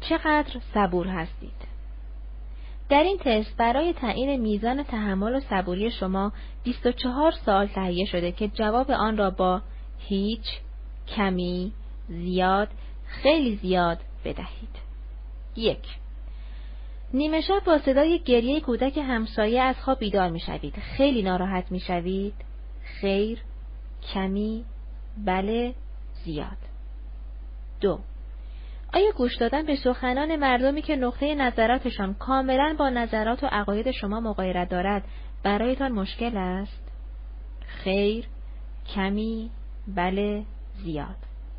چقدر صبور هستید؟ در این تست برای تعیین میزان تحمل و صبوری شما 24 سوال تهیه شده که جواب آن را با هیچ، کمی، زیاد، خیلی زیاد بدهید. 1. نیمه شب با صدای گریه کودک همسایه از خواب بیدار می شوید. خیلی ناراحت می شوید؟ خیر، کمی، بله، زیاد. 2. آیا گوش دادن به سخنان مردمی که نقطه نظراتشان کاملا با نظرات و عقاید شما مغایرت دارد برایتان مشکل است؟ خیر، کمی، بله، زیاد.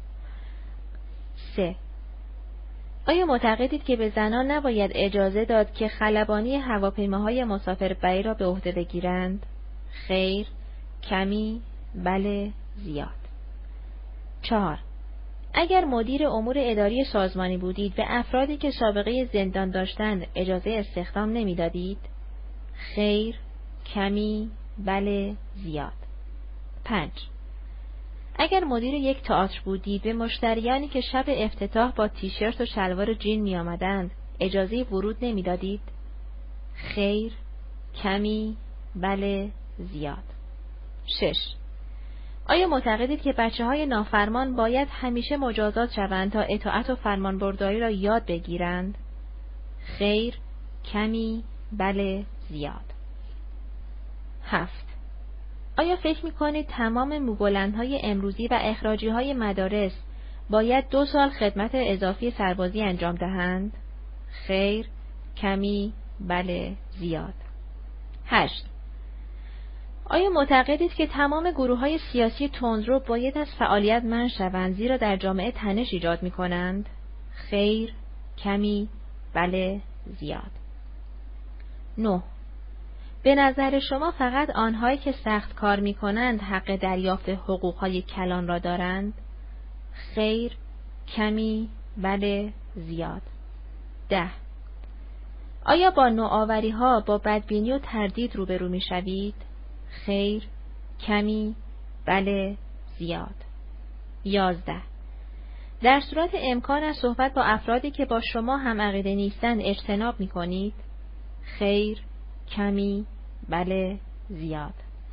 3. آیا معتقدید که به زنان نباید اجازه داد که خلبانی هواپیماهای مسافربری را به عهده بگیرند؟ خیر، کمی، بله، زیاد. 4. اگر مدیر امور اداری سازمانی بودید به افرادی که سابقه زندان داشتند اجازه استخدام نمیدادید؟ خیر، کمی، بله، زیاد. 5. اگر مدیر یک تئاتر بودید به مشتریانی که شب افتتاح با تیشرت و شلوار جین می آمدند اجازه ورود نمیدادید؟ خیر، کمی، بله، زیاد. 6. آیا معتقدید که بچه‌های نافرمان باید همیشه مجازات شوند تا اطاعت و فرمانبرداری را یاد بگیرند؟ خیر، کمی، بله، زیاد. 7. آیا فکر می‌کنید تمام موبلندهای امروزی و اخراجی‌های مدارس باید 2 سال خدمت اضافی سربازی انجام دهند؟ خیر، کمی، بله، زیاد. 8. آیا معتقدید که تمام گروه‌های سیاسی تندرو باید از فعالیت منع شوند زیرا در جامعه تنش ایجاد می‌کنند؟ خیر، کمی، بله، زیاد. 9. به نظر شما فقط آنهایی که سخت کار می‌کنند حق دریافت حقوق‌های کلان را دارند؟ خیر، کمی، بله، زیاد. 10. آیا با نوآوری‌ها با بدبینی و تردید روبرو می‌شوید؟ خیر، کمی، بله، زیاد. 11. در صورت امکان از صحبت با افرادی که با شما هم عقیده نیستند اجتناب می‌کنید؟ خیر، کمی، بله، زیاد.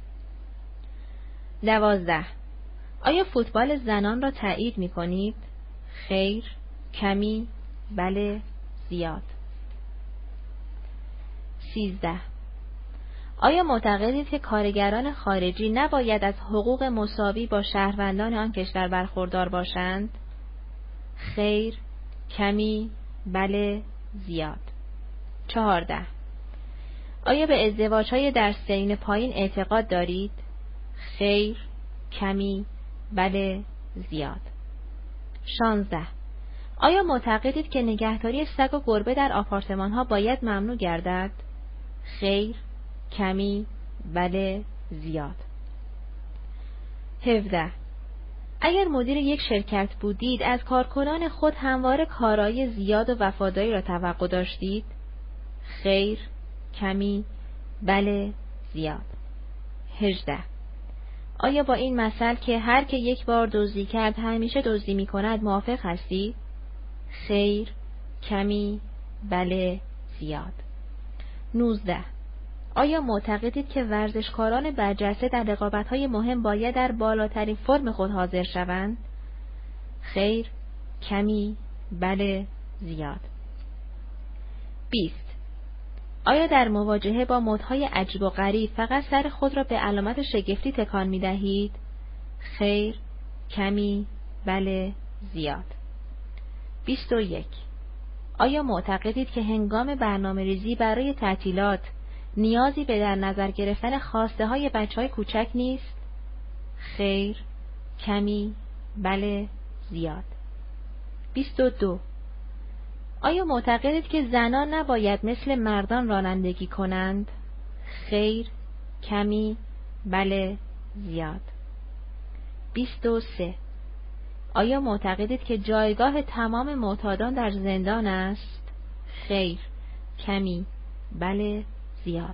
12. آیا فوتبال زنان را تایید می‌کنید؟ خیر، کمی، بله، زیاد. 13. آیا معتقدید که کارگران خارجی نباید از حقوق مساوی با شهروندان آن کشور برخوردار باشند؟ خیر، کمی، بله، زیاد. 14. آیا به ازدواج‌های در سن پایین اعتقاد دارید؟ خیر، کمی، بله، زیاد. 16. آیا معتقدید که نگهداری سگ و گربه در آپارتمان‌ها باید ممنوع گردد؟ خیر، کمی، بله، زیاد. 17. اگر مدیر یک شرکت بودید از کارکنان خود همواره کارایی زیاد و وفاداری را توقع داشتید؟ خیر، کمی، بله، زیاد. 18. آیا با این مثل که هر که یک بار دزدی کرد همیشه دزدی می کند موافق هستید؟ خیر، کمی، بله، زیاد. 19. آیا معتقدید که ورزشکاران برجسته در رقابت‌های مهم باید در بالاترین فرم خود حاضر شوند؟ خیر، کمی، بله، زیاد. 20. آیا در مواجهه با مدهای عجیب و غریب فقط سر خود را به علامت شگفتی تکان می دهید؟ خیر، کمی، بله، زیاد. 21. آیا معتقدید که هنگام برنامه‌ریزی برای تعطیلات نیازی به در نظر گرفتن خواسته های بچه های کوچک نیست؟ خیر، کمی، بله، زیاد. 22. آیا معتقدید که زنان نباید مثل مردان رانندگی کنند؟ خیر، کمی، بله، زیاد. 23. آیا معتقدید که جایگاه تمام معتادان در زندان است؟ خیر، کمی، بله، زیاد.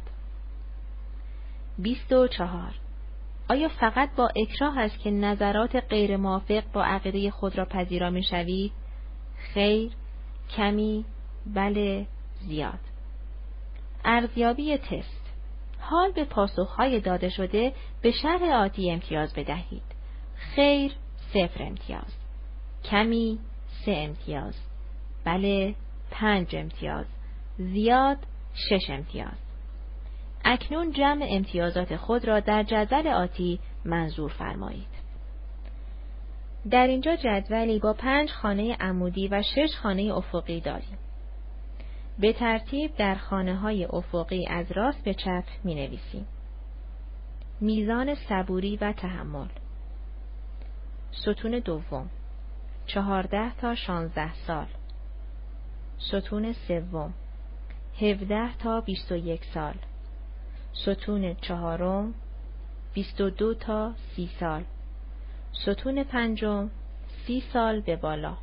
24. آیا فقط با اکراه است که نظرات غیر موافق با عقیده خود را پذیرا می شوید؟ خیر، کمی، بله، زیاد. ارزیابی تست. حال به پاسخهای داده شده به شرح آتی امتیاز بدهید. خیر 0 امتیاز، کمی 3 امتیاز، بله 5 امتیاز، زیاد 6 امتیاز. اکنون جمع امتیازات خود را در جدول آتی منظور فرمایید. در اینجا جدولی با 5 خانه عمودی و 6 خانه افقی داریم. به ترتیب در خانه‌های افقی از راست به چپ می‌نویسیم. میزان صبوری و تحمل. ستون دوم 14 تا 16 سال. ستون سوم 17 تا 21 سال. ستون چهارم 22 تا 30 سال. ستون پنجم 30 سال به بالا.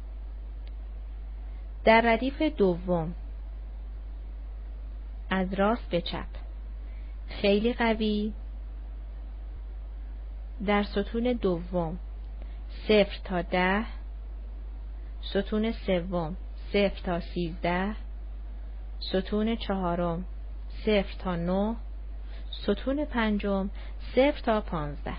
در ردیف دوم از راست به چپ خیلی قوی. در ستون دوم 0 تا 10. ستون سوم 0 تا 13. ستون چهارم 0 تا 9. ستون پنجم 0 تا 15.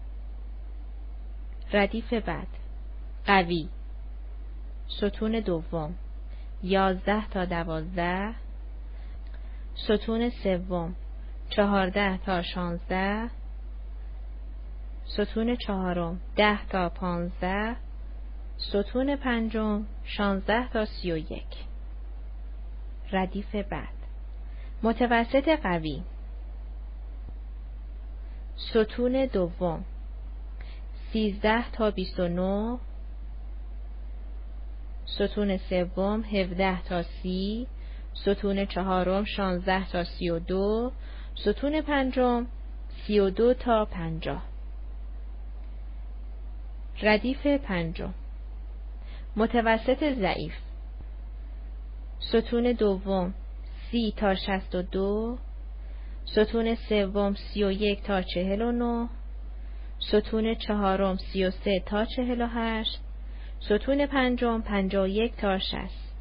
ردیف بعد قوی. ستون دوم 11 تا 12. ستون سوم 14 تا 16. ستون چهارم 10 تا 15. ستون پنجم 16 تا 31. ردیف بعد متوسط قوی. ستون دوم 13 تا 29. ستون سوم 17 تا 30. ستون چهارم 16 تا 32. ستون پنجم 32 تا 50. ردیف پنجم متوسط ضعیف. ستون دوم 30 تا 62. ستون سوم 31 تا 49. ستون چهارم 33 تا 48. ستون پنجم 51 تا 60.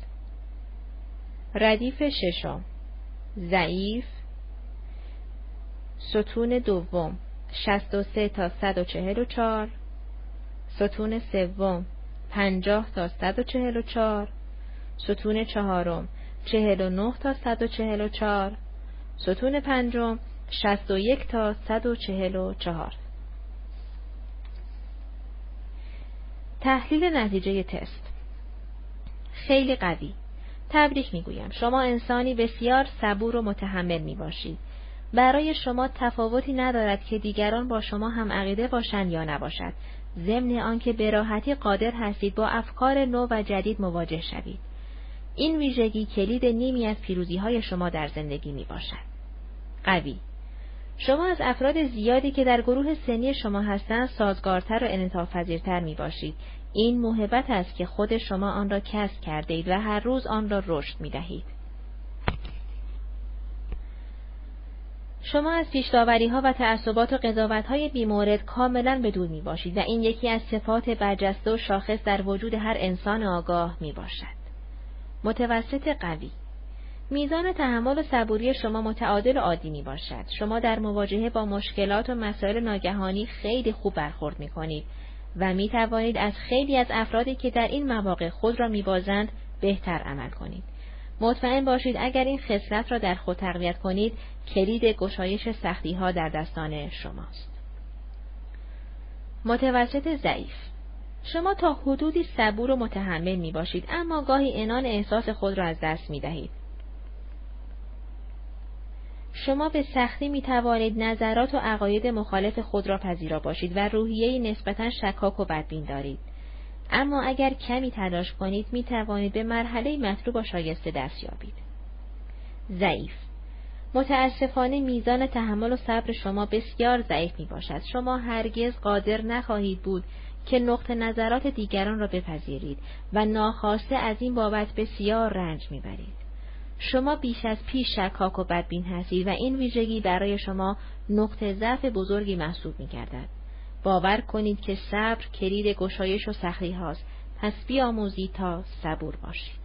ردیف ششم ضعیف. ستون دوم 63 تا 144. ستون سوم 50 تا 144. ستون چهارم 49 تا 144. ستون پنجم 61 تا 144. تحلیل نتیجه تست. خیلی قوی. تبریک میگویم، شما انسانی بسیار صبور و متحمل میباشید. برای شما تفاوتی ندارد که دیگران با شما هم عقیده باشند یا نباشد، ضمن آنکه به راحتی قادر هستید با افکار نو و جدید مواجه شوید. این ویژگی کلید نیمی از پیروزی‌های شما در زندگی میباشد. قوی. شما از افراد زیادی که در گروه سنی شما هستند سازگارتر و انعطاف‌پذیرتر میباشید. این موهبت است که خود شما آن را کسب کرده اید و هر روز آن را رشد میدهید. شما از پیش‌داوری‌ها و تعصبات و قضاوت‌های بی‌مورد کاملاً بدور میباشید و این یکی از صفات برجسته و شاخص در وجود هر انسان آگاه میباشد. متوسط قوی. میزان تحمل و صبوری شما متعادل و عادی می باشد. شما در مواجهه با مشکلات و مسائل ناگهانی خیلی خوب برخورد می کنید و می توانید از خیلی از افرادی که در این مواقع خود را می بازند بهتر عمل کنید. مطمئن باشید اگر این خصلت را در خود تقویت کنید، کلید گشایش سختی ها در دستان شماست. متوسط ضعیف. شما تا حدودی صبور و متحمل می باشید، اما گاهی عنان احساس خود را از دست می دهید. شما به سختی می توانید نظرات و عقاید مخالف خود را پذیرا باشید و روحیه‌ای نسبتاً شکاک و بدبین دارید. اما اگر کمی تلاش کنید می توانید به مرحله مطلوب و شایسته دست یابید. ضعیف. متاسفانه میزان تحمل و صبر شما بسیار ضعیف می باشد. شما هرگز قادر نخواهید بود که نقطه نظرات دیگران را بپذیرید و ناخواسته از این بابت بسیار رنج می برید. شما بیش از پیش شکاک و بدبین هستید و این ویژگی برای شما نقطه ضعف بزرگی محسوب می گردد. باور کنید که صبر کلید گشایش و سختی هاست، پس بیاموزید تا صبور باشید.